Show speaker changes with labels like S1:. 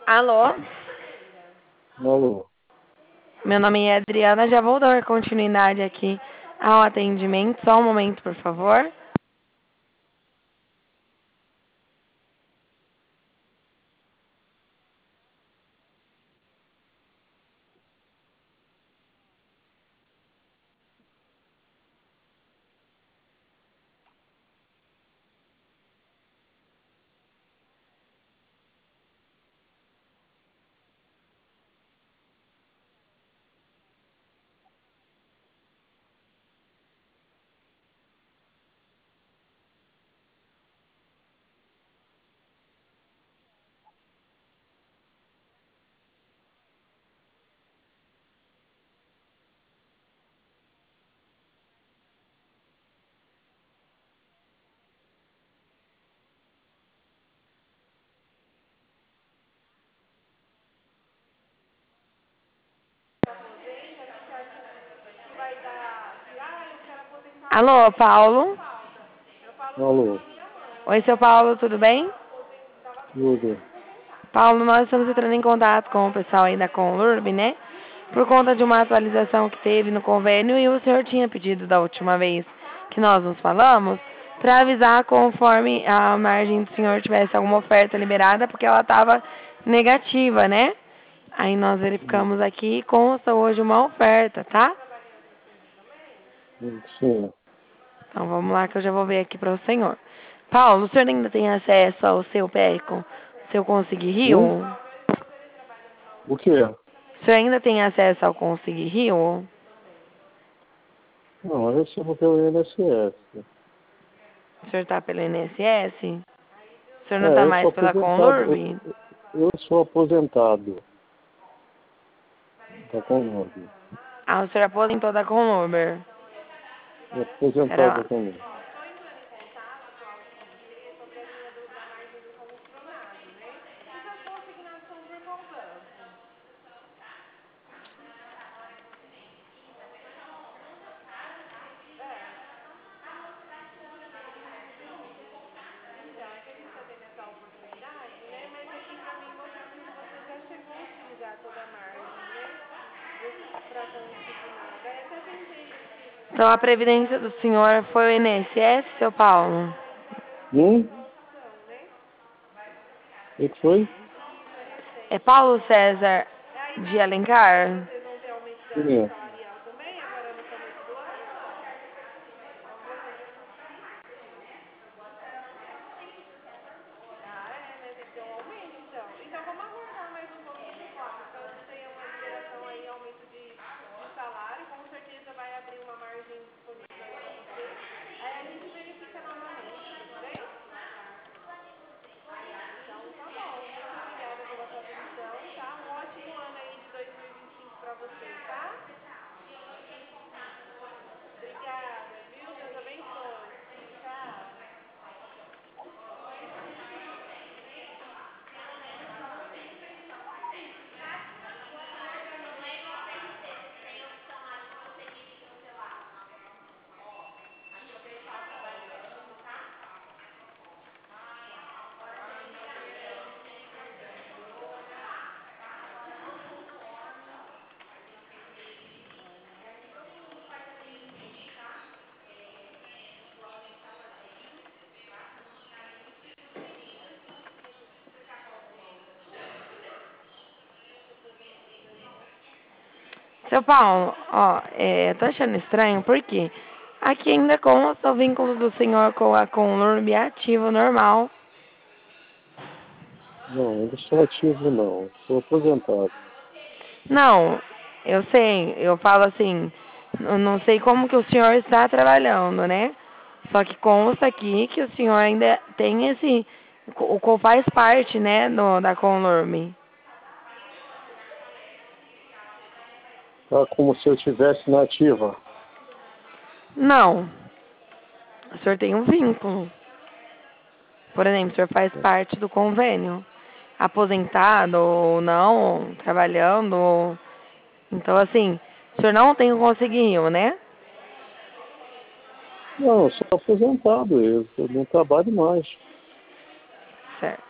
S1: Alô?
S2: Alô,
S1: Meu nome é Adriana, já vou dar continuidade aqui ao atendimento. Só um momento, por favor. Alô, Paulo?
S2: alô,
S1: Oi, seu Paulo, tudo bem?
S2: tudo.
S1: Paulo, nós estamos entrando em contato com o pessoal aí da Conlurb, né? Por conta de uma atualização que teve no convênio e o senhor tinha pedido da última vez que nós nos falamos para avisar conforme a margem do senhor tivesse alguma oferta liberada, porque ela estava negativa, né? Aí nós verificamos aqui e consta hoje uma oferta, tá?
S2: Sim.
S1: Então vamos lá que eu já vou ver aqui para o senhor. Paulo, o senhor ainda tem acesso ao seu PECO, seu Consegui Rio?
S2: O que é?
S1: O senhor ainda tem acesso ao Consegui Rio?
S2: Não, eu recebo pelo INSS.
S1: O senhor está pelo INSS? O senhor não está
S2: É, eu sou
S1: mais pela
S2: aposentado.
S1: Conlurb?
S2: Eu sou aposentado da Conlurb.
S1: Ah, o senhor aposentou da Conlurber. Pera
S2: Aposentado da
S1: lá.
S2: Conlurb.
S1: Então a previdência do senhor foi o INSS, seu Paulo?
S2: O que foi?
S1: É Paulo César de Alencar?
S2: Quem é?
S1: Seu Paulo, ó, tô achando estranho porque aqui ainda consta o vínculo do senhor com a Conlurb ativo normal.
S2: Não, eu não sou ativo, não. Sou aposentado.
S1: Não, eu sei, eu falo assim, eu não sei como que o senhor está trabalhando, né? Só que consta aqui que o senhor ainda tem esse, o faz parte, né, da Conlurb.
S2: Tá como se eu estivesse na ativa.
S1: Não, o senhor tem um vínculo. Por exemplo, o senhor faz parte do convênio. Aposentado ou não, trabalhando. Então, assim, o senhor não tem o conseguiu, né?
S2: Não, eu sou aposentado. Eu não trabalho mais.
S1: Certo.